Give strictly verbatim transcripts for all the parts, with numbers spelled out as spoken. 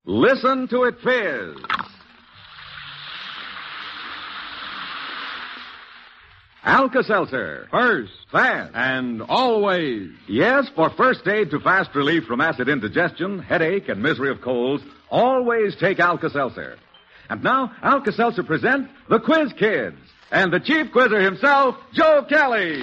Listen to it fizz. Alka-Seltzer. First, Fast. and always. Yes, for first aid to fast relief from acid indigestion, headache, and misery of colds, always take Alka-Seltzer. And now, Alka-Seltzer present the Quiz Kids and the chief quizzer himself, Joe Kelly.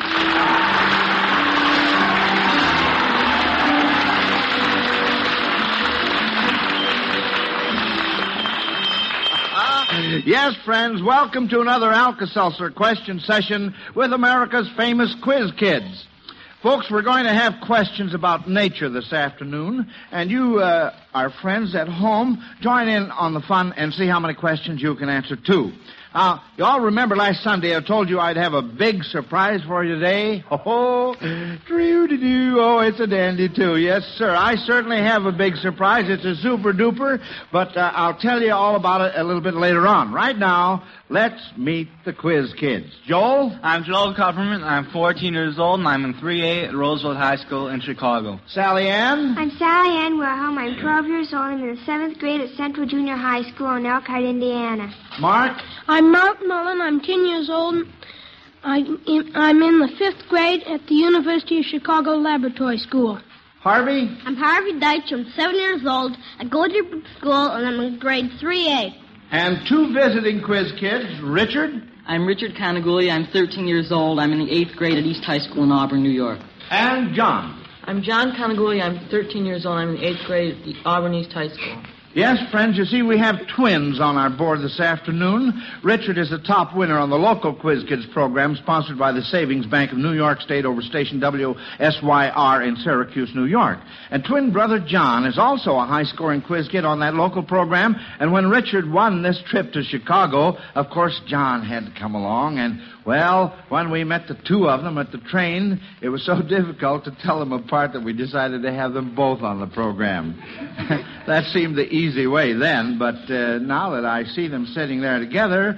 Yes, friends, welcome to another Alka-Seltzer question session with America's famous Quiz Kids. Folks, we're going to have questions about nature this afternoon, and you, uh, our friends at home, join in on the fun and see how many questions you can answer, too. Now, you all remember last Sunday I told you I'd have a big surprise for you today? Oh, doo-doo-doo. Oh, it's a dandy, too. Yes, sir. I certainly have a big surprise. It's a super-duper, but uh, I'll tell you all about it a little bit later on. Right now, let's meet the Quiz Kids. Joel? I'm Joel Kupperman. I'm fourteen years old, and I'm in three A at Roosevelt High School in Chicago. Sally Ann? I'm Sally Ann Wilhelm. I'm twelve years old. I'm in the seventh grade at Central Junior High School in Elkhart, Indiana. Mark? I'm Mark Mullen. I'm ten years old. I'm in, I'm in the fifth grade at the University of Chicago Laboratory School. Harvey? I'm Harvey Deitch. I'm seven years old. I go to school, and I'm in grade three A. And two visiting Quiz Kids. Richard? I'm Richard Canaguli. I'm thirteen years old. I'm in the eighth grade at East High School in Auburn, New York. And John? I'm John Canaguli. I'm thirteen years old. I'm in the eighth grade at the Auburn East High School. Yes, friends, you see, we have twins on our board this afternoon. Richard is the top winner on the local Quiz Kids program sponsored by the Savings Bank of New York State over station W S Y R in Syracuse, New York. And twin brother John is also a high-scoring quiz kid on that local program. And when Richard won this trip to Chicago, of course, John had to come along. And, well, when we met the two of them at the train, it was so difficult to tell them apart that we decided to have them both on the program. That seemed the easy way then, but uh, now that I see them sitting there together,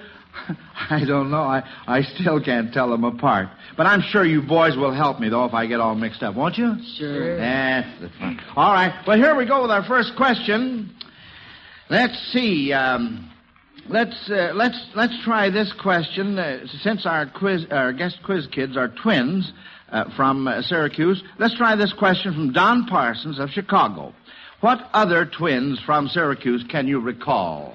I don't know. I, I still can't tell them apart. But I'm sure you boys will help me, though, if I get all mixed up, won't you? Sure. That's the fun. All right. Well, here we go with our first question. Let's see. Um, let's uh, let's let's try this question. Uh, since our quiz, our guest quiz kids are twins uh, from uh, Syracuse, let's try this question from Don Parsons of Chicago. What other twins from Syracuse can you recall?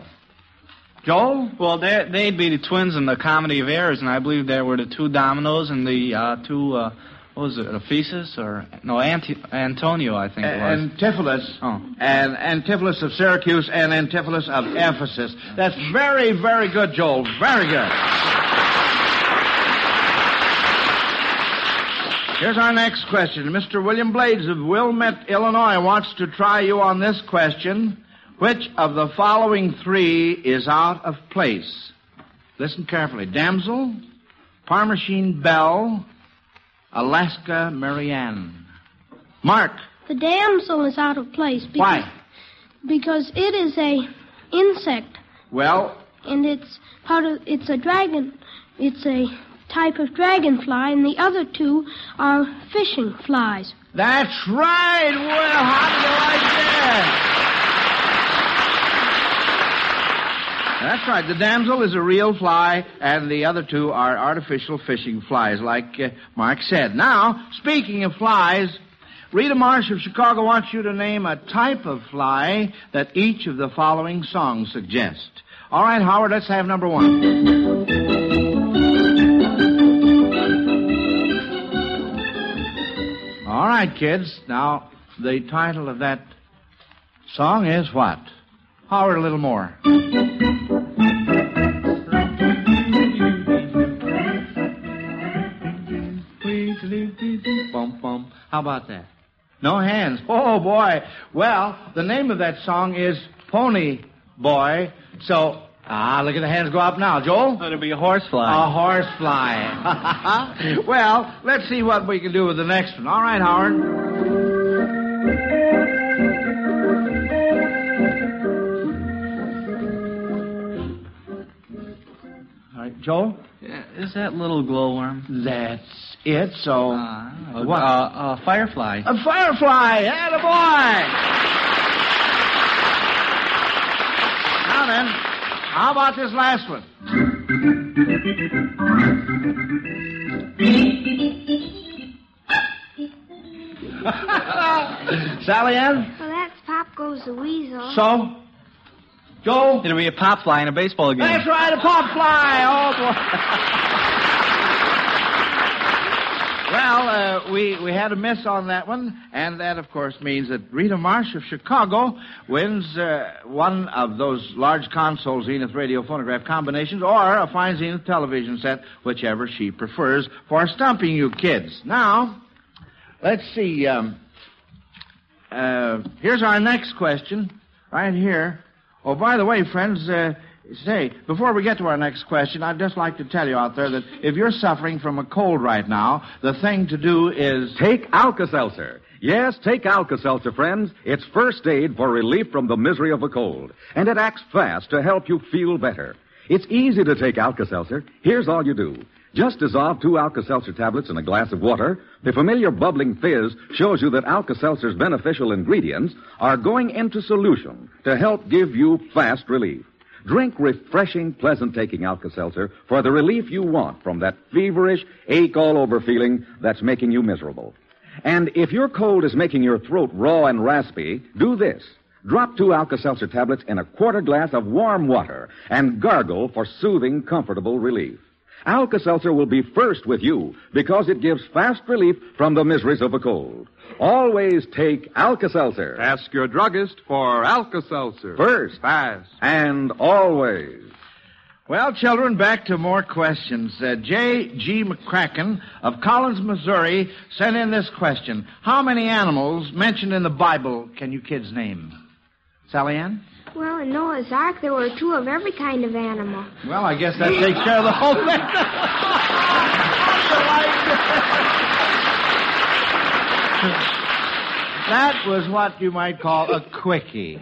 Joel? Well, they'd be the twins in the Comedy of Errors, and I believe there were the two Dominoes and the uh, two, uh, what was it, Ephesus? Or, no, Ant- Antonio, I think it was. Antipholus. Oh. And Antipholus of Syracuse and Antipholus of Ephesus. That's very, very good, Joel. Very good. Here's our next question. Mister William Blades of Wilmette, Illinois, wants to try you on this question. Which of the following three is out of place? Listen carefully. Damsel, Parmachene Belle, Alaska Marianne. Mark. The damsel is out of place. Because, Why? Because it is a insect. Well. And it's part of, it's a dragon. It's a type of dragonfly, and the other two are fishing flies. That's right. Well, how do you like that? That's right. The damsel is a real fly, and the other two are artificial fishing flies, like uh, Mark said. Now, speaking of flies, Rita Marsh of Chicago wants you to name a type of fly that each of the following songs suggest. All right, Howard, let's have number one. All right, kids. Now, the title of that song is what? Howard, a little more. Bum, bum. How about that? No hands. Oh, boy. Well, the name of that song is Pony Boy. So, ah, look at the hands go up now. Joel? It'll be a horsefly. A horsefly. Well, let's see what we can do with the next one. All right, Howard. All right, Joel? Yeah, is that little glowworm? That's it, so... Uh, what? Uh, uh, firefly. A firefly! Attaboy! How about this last one? Sally Ann? Well, that's Pop Goes the Weasel. So? Joe? It'll be a pop fly in a baseball game. That's right, a pop fly. Oh, boy. Well, uh, we, we had a miss on that one, and that, of course, means that Rita Marsh of Chicago wins uh, one of those large console Zenith radio phonograph combinations or a fine Zenith television set, whichever she prefers, for stumping you kids. Now, let's see. Um, uh, here's our next question, right here. Oh, by the way, friends, uh, say, before we get to our next question, I'd just like to tell you out there that if you're suffering from a cold right now, the thing to do is... Take Alka-Seltzer. Yes, take Alka-Seltzer, friends. It's first aid for relief from the misery of a cold. And it acts fast to help you feel better. It's easy to take Alka-Seltzer. Here's all you do. Just dissolve two Alka-Seltzer tablets in a glass of water. The familiar bubbling fizz shows you that Alka-Seltzer's beneficial ingredients are going into solution to help give you fast relief. Drink refreshing, pleasant-taking Alka-Seltzer for the relief you want from that feverish, ache-all-over feeling that's making you miserable. And if your cold is making your throat raw and raspy, do this. Drop two Alka-Seltzer tablets in a quarter glass of warm water and gargle for soothing, comfortable relief. Alka-Seltzer will be first with you because it gives fast relief from the miseries of a cold. Always take Alka-Seltzer. Ask your druggist for Alka-Seltzer. First. Fast. And always. Well, children, back to more questions. Uh, J G. McCracken of Collins, Missouri, sent in this question. How many animals mentioned in the Bible can you kids name? Sally Ann? Well, in Noah's Ark, there were two of every kind of animal. Well, I guess that takes care of the whole thing. That was what you might call a quickie.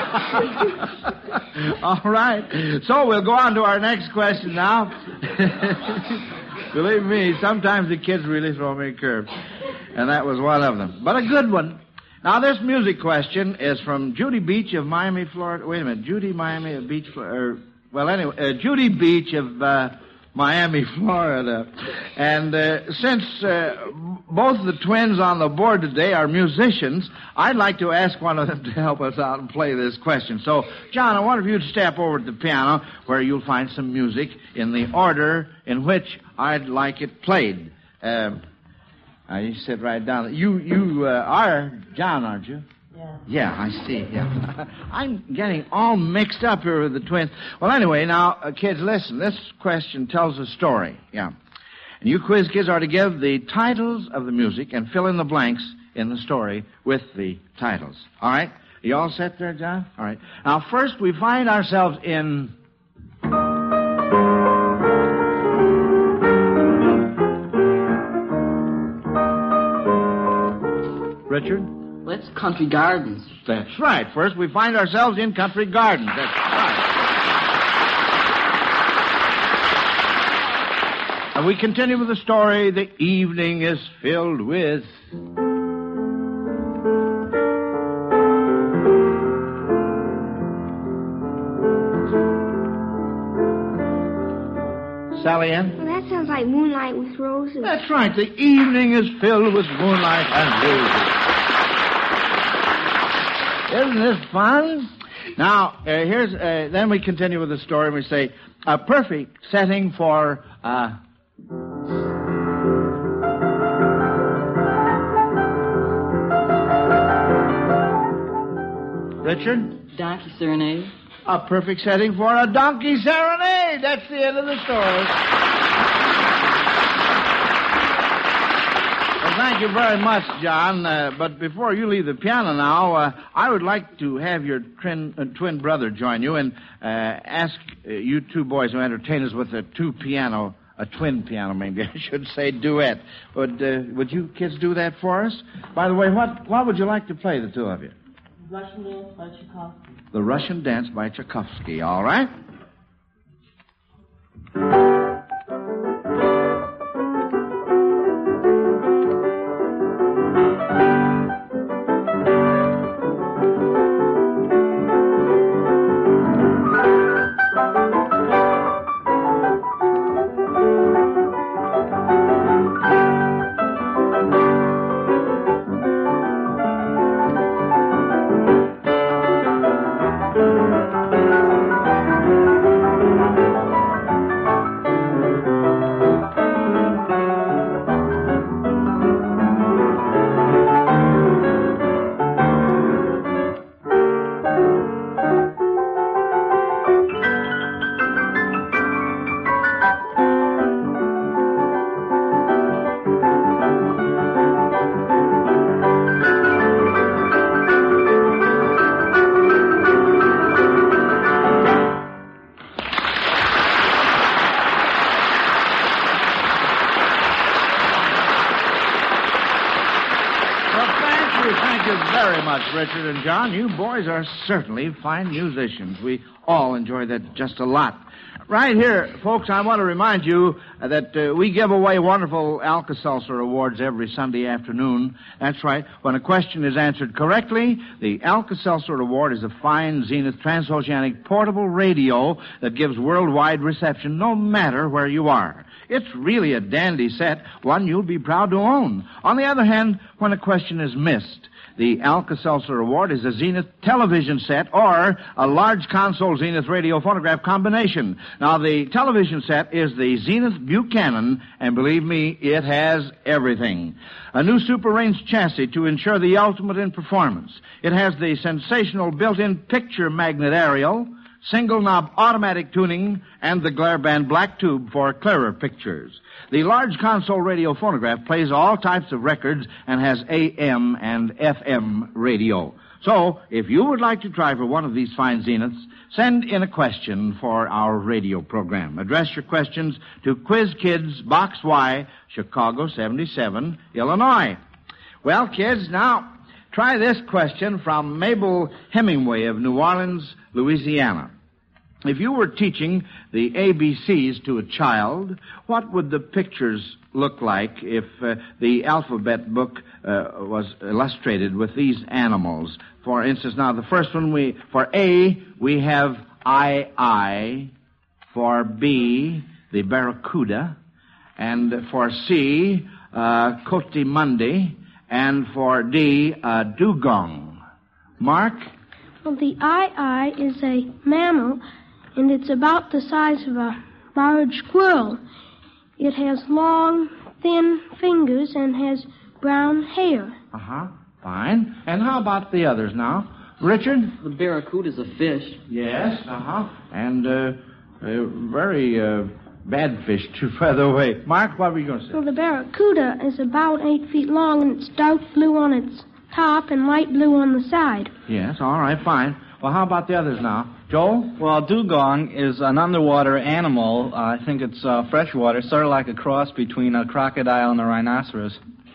All right. So we'll go on to our next question now. Believe me, sometimes the kids really throw me a curve. And that was one of them. But a good one. Now, this music question is from Judy Beach of Miami, Florida. Wait a minute. Judy Miami of Beach, Florida. Well, anyway, uh, Judy Beach of uh, Miami, Florida. And uh, since uh, both the twins on the board today are musicians, I'd like to ask one of them to help us out and play this question. So, John, I wonder if you'd step over to the piano where you'll find some music in the order in which I'd like it played. Uh, Uh, you sit right down. You you uh, are John, aren't you? Yeah. Yeah, I see. Yeah. I'm getting all mixed up here with the twins. Well, anyway, now, uh, kids, listen. This question tells a story. Yeah. And you quiz kids are to give the titles of the music and fill in the blanks in the story with the titles. All right? You all set there, John? All right. Now, first, we find ourselves in... Richard? Well, that's Country Gardens. That's right. First, we find ourselves in Country Gardens. That's right. And we continue with the story. The evening is filled with... Sally Ann? Well, that sounds like Moonlight with Roses. That's right. The evening is filled with moonlight and roses. Isn't this fun? Now, uh, here's, uh, then we continue with the story and we say, a perfect setting for, uh... Richard? Donkey Serenade. A perfect setting for a donkey serenade. That's the end of the story. Well, thank you very much, John. Uh, but before you leave the piano now, uh, I would like to have your twin, uh, twin brother join you and uh, ask uh, you two boys to entertain us with a two-piano, a twin piano, maybe I should say, duet. Would, uh, would you kids do that for us? By the way, what, what would you like to play, the two of you? Russian Dance by Tchaikovsky. The Russian Dance by Tchaikovsky, all right? Richard and John. You boys are certainly fine musicians. We all enjoy that just a lot. Right here, folks, I want to remind you that uh, we give away wonderful Alka-Seltzer awards every Sunday afternoon. That's right. When a question is answered correctly, the Alka-Seltzer award is a fine Zenith transoceanic portable radio that gives worldwide reception no matter where you are. It's really a dandy set, one you'll be proud to own. On the other hand, when a question is missed, the Alka-Seltzer award is a Zenith television set or a large console Zenith radio phonograph combination. Now, the television set is the Zenith Buchanan, and believe me, it has everything. A new super range chassis to ensure the ultimate in performance. It has the sensational built-in picture magnet aerial, single knob automatic tuning, and the glare band black tube for clearer pictures. The large console radio phonograph plays all types of records and has A M and F M radio. So, if you would like to try for one of these fine Zeniths, send in a question for our radio program. Address your questions to Quiz Kids, Box Y, Chicago seventy-seven, Illinois. Well, kids, now try this question from Mabel Hemingway of New Orleans, Louisiana. If you were teaching the A B Cs to a child, what would the pictures look like if uh, the alphabet book uh, was illustrated with these animals? For instance, now the first one, we for A, we have I I. For B, the barracuda. And for C, uh, coatimundi. And for D, uh, dugong. Mark? Well, the I I is a mammal, and it's about the size of a large squirrel. It has long, thin fingers and has brown hair. Uh-huh. Fine. And how about the others now? Richard? The barracuda's a fish. Yes, uh-huh. And, uh, uh very, uh, bad fish, too, by the way. Mark, what were you going to say? Well, the barracuda is about eight feet long, and it's dark blue on its top and light blue on the side. Yes, all right, fine. Well, how about the others now? Joel? Well, dugong is an underwater animal. Uh, I think it's uh, freshwater, sort of like a cross between a crocodile and a rhinoceros.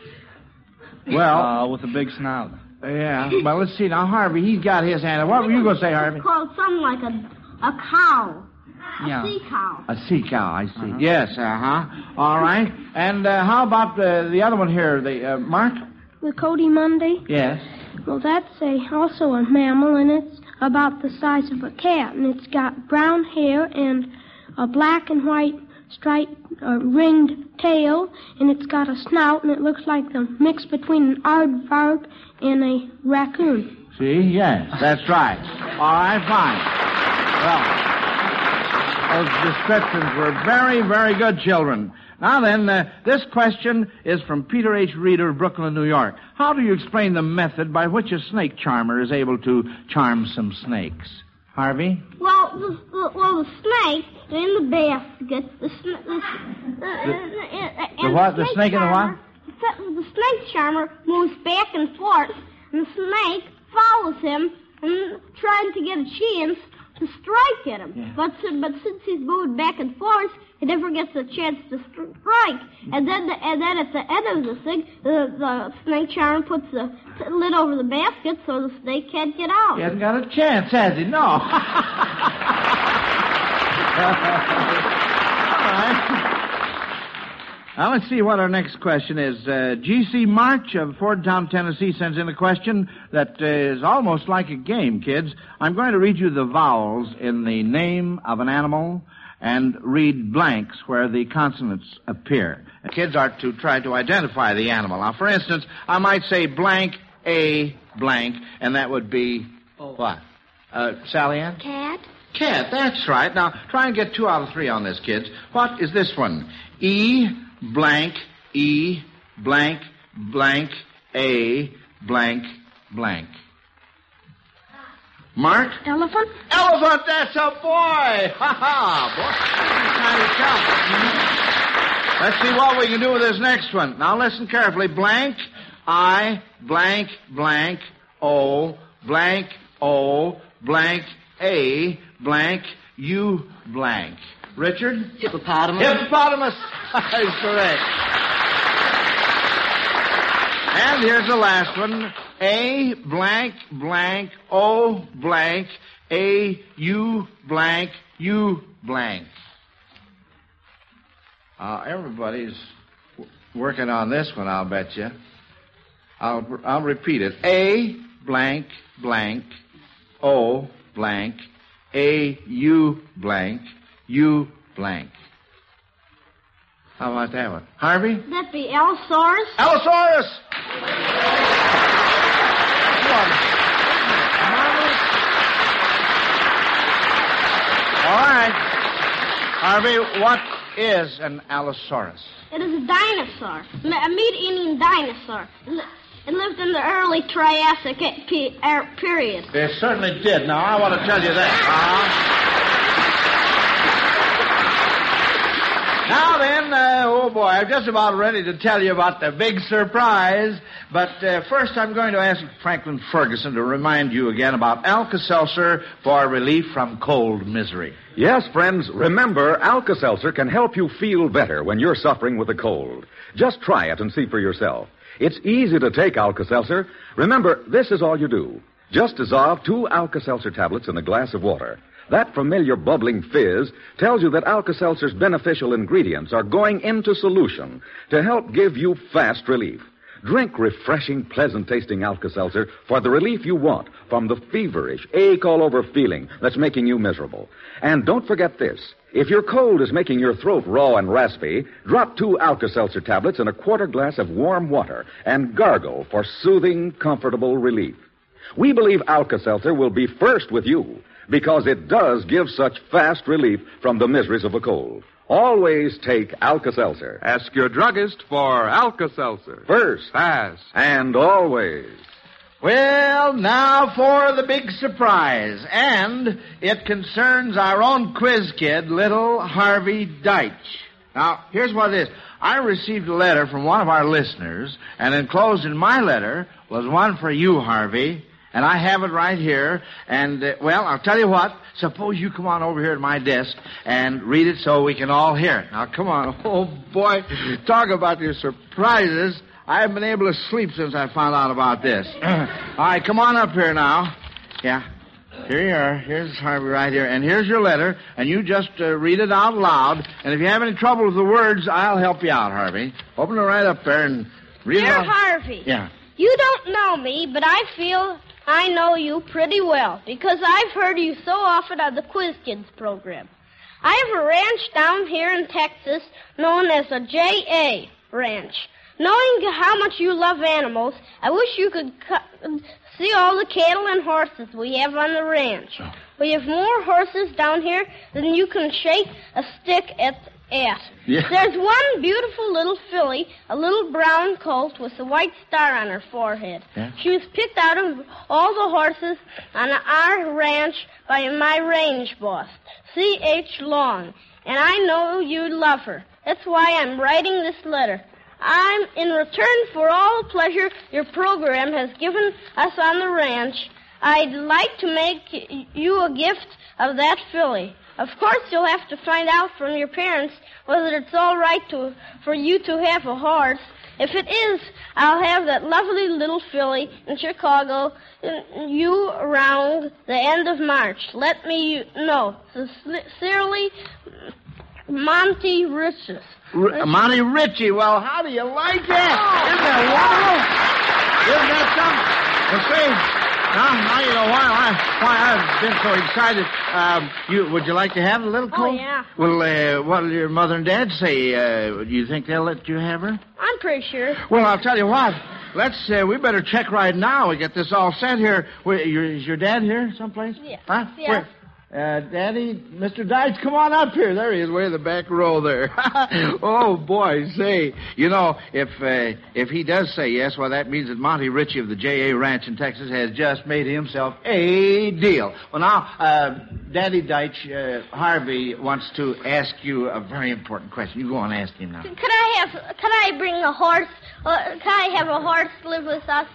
Well, uh, with a big snout. Yeah. Well, let's see now. Harvey, he's got his hand. What were you going to say, Harvey? It's called something like a, a cow. Yeah. A sea cow. A sea cow, I see. Uh-huh. Yes, uh-huh. All right. And uh, how about uh, the other one here, the uh, Mark? The coatimundi? Yes. Well, that's a also a mammal, and it's about the size of a cat, and it's got brown hair and a black and white striped uh, ringed tail, and it's got a snout, and it looks like the mix between an aardvark and a raccoon. See? Yes, that's right. All right, fine. Well, those descriptions were very, very good, children. Now then, uh, this question is from Peter H. Reeder of Brooklyn, New York. How do you explain the method by which a snake charmer is able to charm some snakes? Harvey? Well, the, the, well, the snake in the basket, the, sn- the, the, the, the what? The snake in the what? The, the snake charmer moves back and forth, and the snake follows him and trying to get a chance to strike at him. Yeah. But but since he's moving back and forth, he never gets a chance to strike. And then the, and then at the end of the thing, the, the snake charmer puts the lid over the basket so the snake can't get out. He hasn't got a chance, has he? No. All right. Now, let's see what our next question is. Uh, G C March of Fordtown, Tennessee sends in a question that uh, is almost like a game, kids. I'm going to read you the vowels in the name of an animal and read blanks where the consonants appear. And kids are to try to identify the animal. Now, for instance, I might say blank, a blank, and that would be oh. what? Uh, Sally Ann? Cat. Cat, that's right. Now, try and get two out of three on this, kids. What is this one? E... blank, E, blank, blank, A, blank, blank. Mark? Elephant? Elephant, that's a boy! Ha ha! Boy, let's see what we can do with this next one. Now listen carefully. Blank, I, blank, blank, O, blank, O, blank, A, blank, U, blank. Richard? Hippopotamus. Hippopotamus is correct. And here's the last one. A blank blank O blank A U blank U blank. Uh, everybody's w- working on this one, I'll bet you. I'll I'll repeat it. A blank blank O blank A U blank U blank. How about that one? Harvey? That'd be Allosaurus. Allosaurus! Come on. All right. Harvey, what is an Allosaurus? It is a dinosaur, a meat-eating dinosaur. It lived in the early Triassic pe- er, period. It certainly did. Now, I want to tell you that. Uh-huh. Now then, uh, oh boy, I'm just about ready to tell you about the big surprise. But uh, first, I'm going to ask Franklin Ferguson to remind you again about Alka-Seltzer for relief from cold misery. Yes, friends, remember, Alka-Seltzer can help you feel better when you're suffering with a cold. Just try it and see for yourself. It's easy to take Alka-Seltzer. Remember, this is all you do. Just dissolve two Alka-Seltzer tablets in a glass of water. That familiar bubbling fizz tells you that Alka-Seltzer's beneficial ingredients are going into solution to help give you fast relief. Drink refreshing, pleasant-tasting Alka-Seltzer for the relief you want from the feverish, ache-all-over feeling that's making you miserable. And don't forget this. If your cold is making your throat raw and raspy, drop two Alka-Seltzer tablets in a quarter glass of warm water and gargle for soothing, comfortable relief. We believe Alka-Seltzer will be first with you because it does give such fast relief from the miseries of a cold. Always take Alka-Seltzer. Ask your druggist for Alka-Seltzer. First. Fast. And always. Well, now for the big surprise. And it concerns our own quiz kid, little Harvey Deitch. Now, here's what it is. I received a letter from one of our listeners, and enclosed in my letter was one for you, Harvey. And I have it right here. And, uh, well, I'll tell you what. Suppose you come on over here to my desk and read it so we can all hear it. Now, come on. Oh, boy. Talk about your surprises. I haven't been able to sleep since I found out about this. All right, come on up here now. Yeah. Here you are. Here's Harvey right here. And here's your letter. And you just uh, read it out loud. And if you have any trouble with the words, I'll help you out, Harvey. Open it right up there and read Dear it out. Harvey. Yeah. You don't know me, but I feel I know you pretty well because I've heard you so often on the Quiz Kids program. I have a ranch down here in Texas known as a J A ranch. Knowing how much you love animals, I wish you could cu- see all the cattle and horses we have on the ranch. We have more horses down here than you can shake a stick at. at. Yeah. There's one beautiful little filly, a little brown colt with a white star on her forehead. Yeah. She was picked out of all the horses on our ranch by my range boss, C H Long, and I know you love her. That's why I'm writing this letter. I'm in return for all the pleasure your program has given us on the ranch. I'd like to make you a gift of that filly. Of course, you'll have to find out from your parents whether it's all right to, for you to have a horse. If it is, I'll have that lovely little filly in Chicago you around the end of March. Let me know. Sincerely, Monty Riches. R- Monty Ritchie. Well, how do you like that? Isn't that wonderful? Isn't that something? Well, see, now, now you know why, I, why I've been so excited. Um, you, would you like to have a little colt? Oh, yeah. Well, uh, what will your mother and dad say? Uh, do you think they'll let you have her? I'm pretty sure. Well, I'll tell you what. Let's, uh, we better check right now. We get this all set here. Wait, your, is your dad here someplace? Yeah. Huh? Yeah. Where? Uh, Daddy, Mister Deitch, come on up here. There he is, way in the back row there. Oh, boy, say, you know, if uh, if he does say yes, well, that means that Monty Ritchie of the J A Ranch in Texas has just made himself a deal. Well, now, uh, Daddy Deitch, uh, Harvey wants to ask you a very important question. You go on and ask him now. Could I have, could I bring a horse, uh, can I have a horse live with us?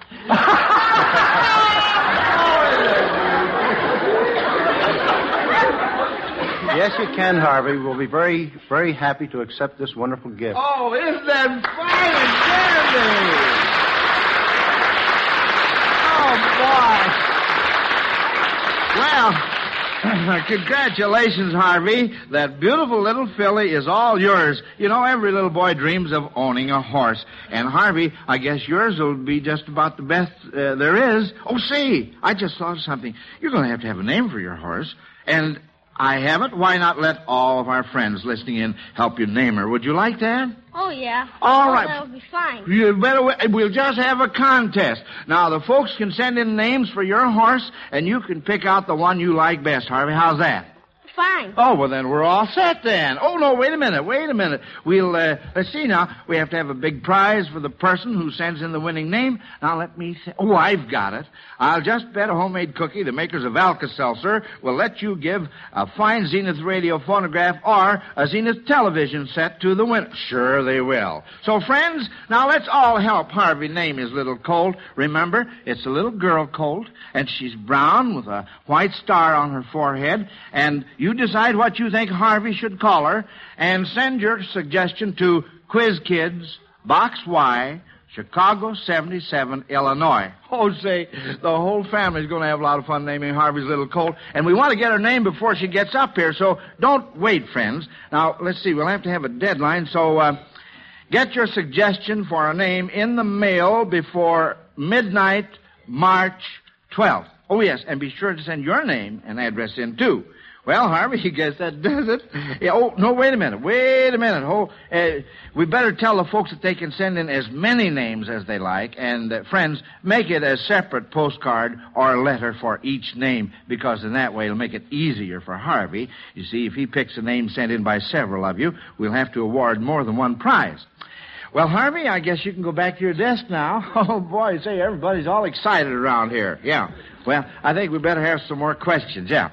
Yes, you can, Harvey. We'll be very, very happy to accept this wonderful gift. Oh, isn't that fine and dandy? Well, congratulations, Harvey. That beautiful little filly is all yours. You know, every little boy dreams of owning a horse. And, Harvey, I guess yours will be just about the best uh, there is. Oh, see, I just thought of something. You're going to have to have a name for your horse. And I haven't. Why not let all of our friends listening in help you name her? Would you like that? Oh, yeah. All oh, right. That would be fine. You better. We'll just have a contest. Now, the folks can send in names for your horse, and you can pick out the one you like best, Harvey. How's that? Fine. Oh, well, then we're all set then. Oh, no, wait a minute, wait a minute. We'll, uh, let's see now. We have to have a big prize for the person who sends in the winning name. Now, let me say. Oh, I've got it. I'll just bet a homemade cookie the makers of Alka-Seltzer will let you give a fine Zenith radio phonograph or a Zenith television set to the winner. Sure they will. So, friends, now let's all help Harvey name his little colt. Remember, it's a little girl colt, and she's brown with a white star on her forehead, and you decide what you think Harvey should call her, and send your suggestion to Quiz Kids, Box Y, Chicago seventy-seven, Illinois. Oh, say, the whole family's going to have a lot of fun naming Harvey's little colt, and we want to get her name before she gets up here, so don't wait, friends. Now, let's see, we'll have to have a deadline, so uh, get your suggestion for a name in the mail before midnight, March twelfth. Oh, yes, and be sure to send your name and address in, too. Well, Harvey, I guess that does it. Yeah, oh, no, wait a minute. Wait a minute. Oh, uh, we better tell the folks that they can send in as many names as they like. And, uh, friends, make it a separate postcard or a letter for each name, because in that way it'll make it easier for Harvey. You see, if he picks a name sent in by several of you, we'll have to award more than one prize. Well, Harvey, I guess you can go back to your desk now. Oh, boy, say, everybody's all excited around here. Yeah. Well, I think we better have some more questions. Yeah.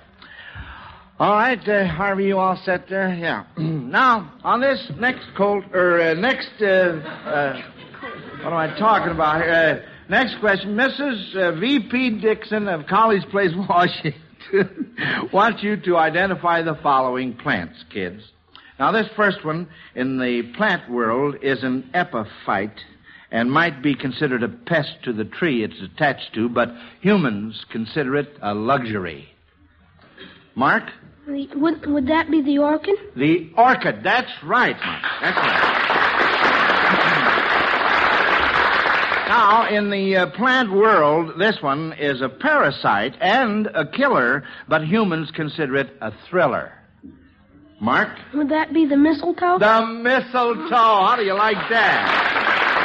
All right, uh, Harvey, you all set there? Yeah. Now, on this next colt, or uh, next, uh, uh, what am I talking about here? Uh, next question, Missus Uh, V P Dixon of College Place, Washington, wants you to identify the following plants, kids. Now, this first one in the plant world is an epiphyte and might be considered a pest to the tree it's attached to, but humans consider it a luxury. Mark? Would, would that be the orchid? The orchid. That's right, Mark. That's right. Now, in the uh, plant world, this one is a parasite and a killer, but humans consider it a thriller. Mark? Would that be the mistletoe? The mistletoe. How do you like that?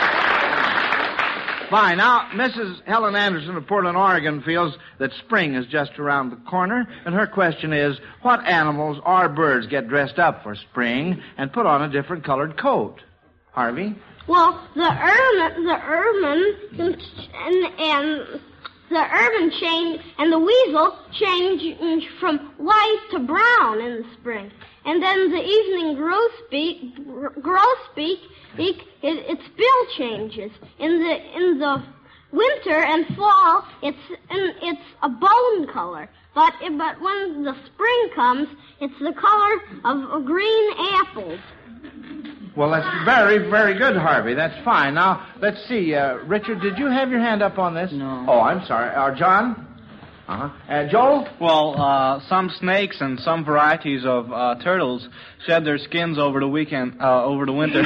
Fine. Now, Missus Helen Anderson of Portland, Oregon feels that spring is just around the corner, and her question is, what animals or birds get dressed up for spring and put on a different colored coat? Harvey? Well, the ermine, the ermine, and, and the ermine change, and the weasel change from white to brown in the spring. And then the evening grosbeak, grosbeak, it, it, its bill changes. In the in the winter and fall, it's in, it's a bone color. But but when the spring comes, it's the color of, of green apples. Well, that's very, very good, Harvey. That's fine. Now, let's see. Uh, Richard, did you have your hand up on this? No. Oh, I'm sorry. Uh, John? Uh-huh. And Joel? Well, uh, some snakes and some varieties of uh, turtles shed their skins over the weekend, uh, over the winter.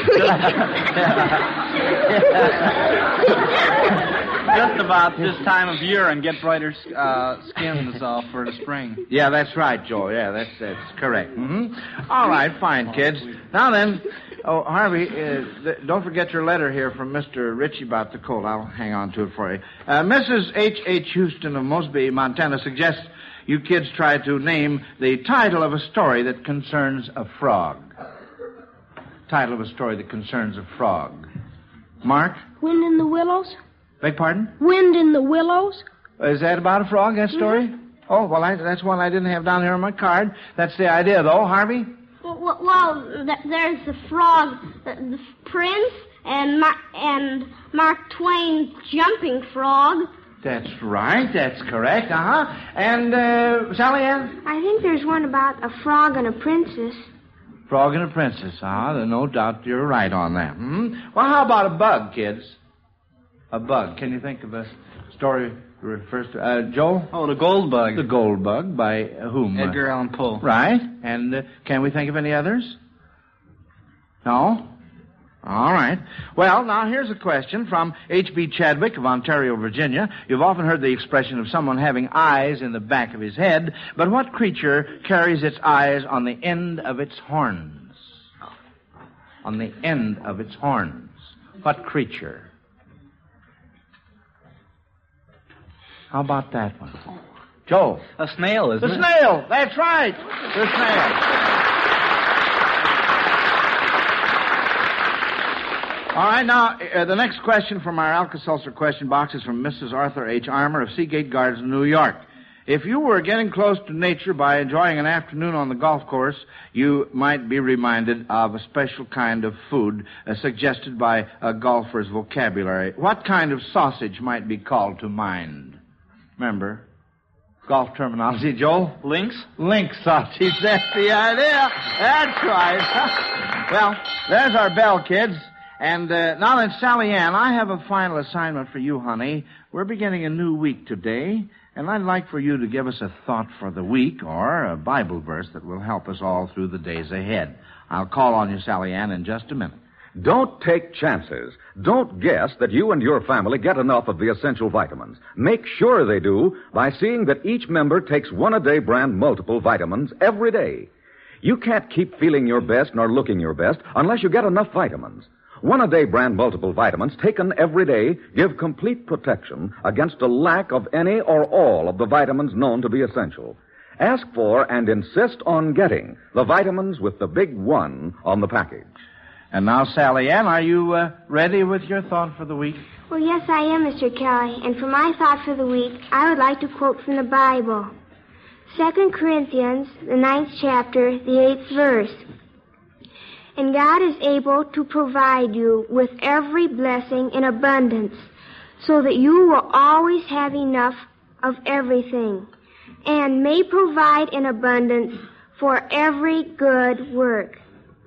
Just about this time of year, and get brighter uh, skins uh, for the spring. Yeah, that's right, Joel. Yeah, that's that's correct. Mm-hmm. All right, fine, kids. Now then, oh, Harvey, uh, th- don't forget your letter here from Mister Ritchie about the colt. I'll hang on to it for you. Uh, Missus H H. Houston of Mosby, Montana, suggests you kids try to name the title of a story that concerns a frog. Title of a story that concerns a frog. Mark? Wind in the Willows? Beg pardon? Wind in the Willows? Is that about a frog, that story? Mm-hmm. Oh, well, I, that's one I didn't have down here on my card. That's the idea, though. Harvey? Well, well th- there's the frog, the, the prince, and Ma- and Mark Twain's jumping frog. That's right. That's correct. Uh-huh. And, uh, Sally Ann? I think there's one about a frog and a princess. Frog and a princess. Ah, uh-huh. No doubt you're right on that. Hmm? Well, how about a bug, kids? A bug. Can you think of a story refers to? Uh, Joel? Oh, the Gold Bug. The Gold Bug by uh, whom? Edgar Allan Poe. Right. And uh, can we think of any others? No? All right. Well, now here's a question from H B Chadwick of Ontario, Virginia. You've often heard the expression of someone having eyes in the back of his head, but what creature carries its eyes on the end of its horns? On the end of its horns. What creature? How about that one? Joel. A snail, isn't the it? The snail. That's right. The snail. All right, now, uh, the next question from our Alka-Seltzer question box is from Missus Arthur H. Armour of Seagate Gardens, New York. If you were getting close to nature by enjoying an afternoon on the golf course, you might be reminded of a special kind of food uh, suggested by a golfer's vocabulary. What kind of sausage might be called to mind? Remember? Golf terminology, Joel? Lynx? Lynx sausage, that's the idea. That's right. Well, there's our bell, kids. And uh, now then, Sally Ann, I have a final assignment for you, honey. We're beginning a new week today, and I'd like for you to give us a thought for the week or a Bible verse that will help us all through the days ahead. I'll call on you, Sally Ann, in just a minute. Don't take chances. Don't guess that you and your family get enough of the essential vitamins. Make sure they do by seeing that each member takes one-a-day brand multiple vitamins every day. You can't keep feeling your best nor looking your best unless you get enough vitamins. One-a-day brand multiple vitamins taken every day give complete protection against a lack of any or all of the vitamins known to be essential. Ask for and insist on getting the vitamins with the big one on the package. And now, Sally Ann, are you uh, ready with your thought for the week? Well, yes, I am, Mister Kelly. And for my thought for the week, I would like to quote from the Bible. Second Corinthians, the ninth chapter, the eighth verse. And God is able to provide you with every blessing in abundance, so that you will always have enough of everything, and may provide in abundance for every good work.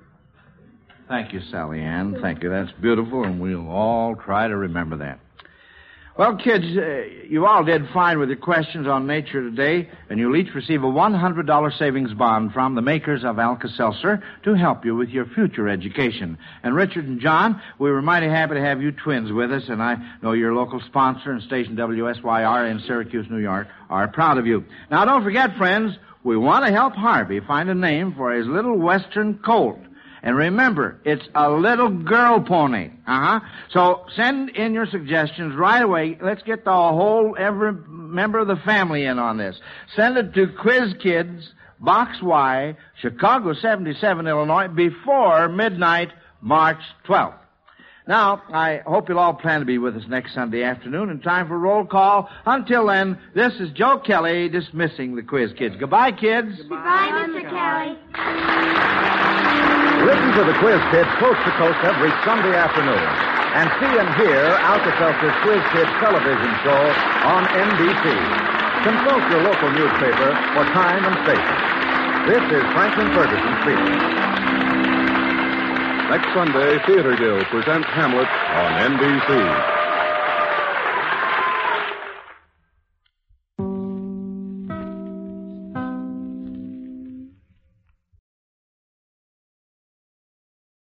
Thank you, Sally Ann. Thank you. That's beautiful, and we'll all try to remember that. Well, kids, uh, you all did fine with your questions on nature today, and you'll each receive a one hundred dollars savings bond from the makers of Alka-Seltzer to help you with your future education. And Richard and John, we were mighty happy to have you twins with us, and I know your local sponsor and station W S Y R in Syracuse, New York, are proud of you. Now, don't forget, friends, we want to help Harvey find a name for his little western colt. And remember, it's a little girl pony. Uh-huh. So send in your suggestions right away. Let's get the whole, every member of the family in on this. Send it to Quiz Kids, Box Y, Chicago seventy-seven, Illinois, before midnight, March twelfth. Now, I hope you'll all plan to be with us next Sunday afternoon in time for roll call. Until then, this is Joe Kelly dismissing the Quiz Kids. Goodbye, kids. Goodbye, Mister Kelly. Listen to the Quiz Kids coast to coast every Sunday afternoon. And see and hear Alka-Seltzer's Quiz Kids television show on N B C. Consult your local newspaper for time and station. This is Franklin Ferguson speaking. Next Sunday, Theater Guild presents Hamlet on N B C.